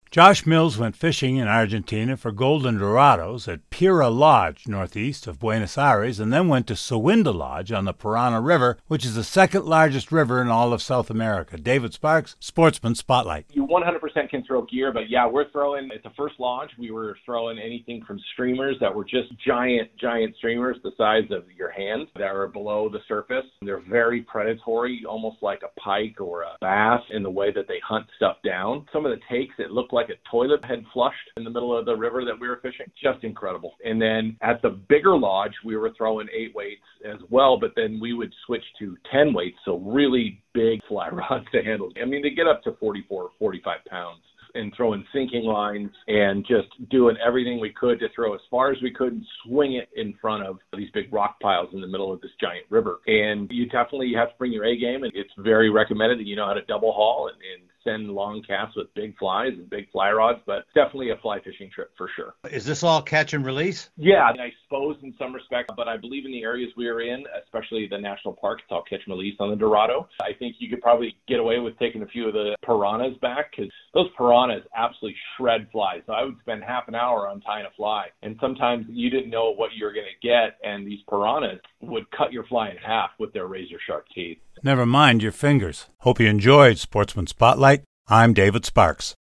Josh Mills went fishing in Argentina for golden dorados at Pira Lodge, northeast of Buenos Aires, and then went to Sowinda Lodge on the Parana River, which is the second largest river in all of South America. David Sparks, Sportsman Spotlight. You 100% can throw gear, but yeah, we're throwing, at the first lodge, we were throwing anything from streamers that were just giant streamers the size of your hand that are below the surface. They're very predatory, almost like a pike or a bass in the way that they hunt stuff down. Some of the takes, it looked like a toilet had flushed in the middle of the river that we were fishing. Just incredible. And then at the bigger lodge, we were throwing 8 weights as well, but then we would switch to 10 weights, so really big fly rods to handle. I mean, they get up to 44, 45 pounds. And throwing sinking lines and just doing everything we could to throw as far as we could and swing it in front of these big rock piles in the middle of this giant river. And you definitely have to bring your A game, and it's very recommended that you know how to double haul and send long casts with big flies and big fly rods, but definitely a fly fishing trip for sure. Is this all catch and release? Yeah, I suppose in some respects, but I believe in the areas we are in, especially the national parks, it's all catch and release on the Dorado. I think you could probably get away with taking a few of the piranhas back, because those piranhas absolutely shred flies. So I would spend half an hour on tying a fly, and sometimes you didn't know what you were going to get, and these piranhas would cut your fly in half with their razor sharp teeth. Never mind your fingers. Hope you enjoyed Sportsman Spotlight. I'm David Sparks.